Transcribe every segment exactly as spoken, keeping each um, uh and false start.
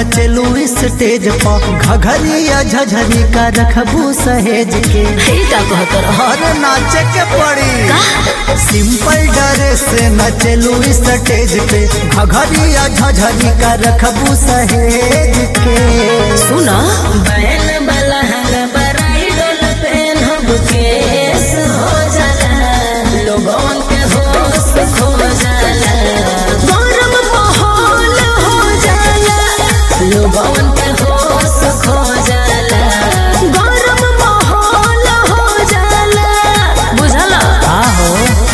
नचलू stage पर घघरिया झझरी का रखबू सहेज के हर नाचे के पड़ी सिंपल ड्रेस से नचलू स्टेज पे घघरिया झझरी का रखबू सहेज के। सुना बैल बलहंग बराइडल पेन्हब केस हो जाला लोगन के होश खो जाला गरम माहौल हो जाला लोगन के होश खो जाला गरम माहौल हो जाला बुझला आहो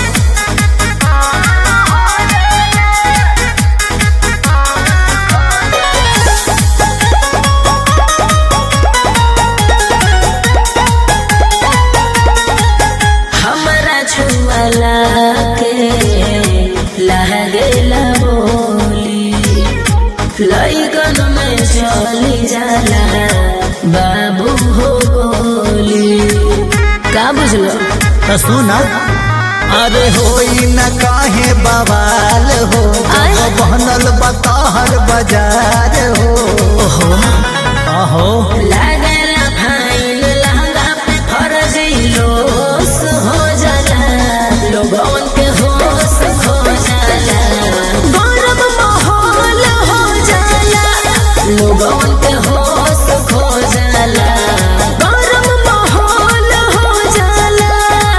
छुआला के लहरेला बोली लइकन में चली जाला बाबू हो बोली का बुझलो तो सुना अरे होई न काहे बवाल हो बनल बताहर बाजार हो ओहो आहो लागला फाइन लहंगा पे फर्जी लोस हो जाला लोगन के होश खो जाला गरम माहौल हो जाला लोगन के होश खो जाला गरम माहौल हो जाला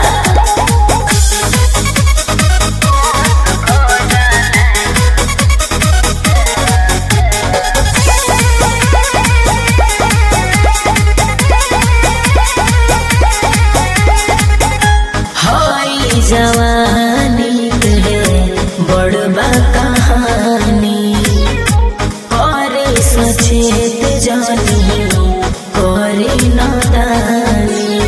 हाय जवानी के बड़बा कहानी करे सचेत जानी करे नादानी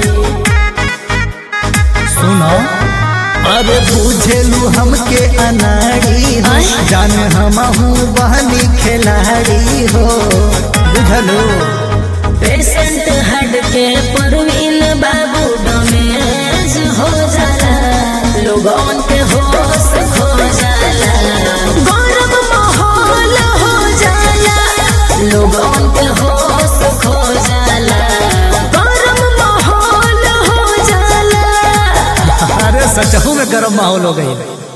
सुनो अरे बुझेलू हमके अनाड़ी हो जान हमहू बहनी खिलाड़ी हो बुझलो पेशेंट हट के परवीन बाबू डमेज हो जाला लोगन के होश खो जाला गरम माहौल हो जाला लोगन के होश खो जाला गरम माहौल हो जाला अरे सचहू में गरम माहौल हो गई।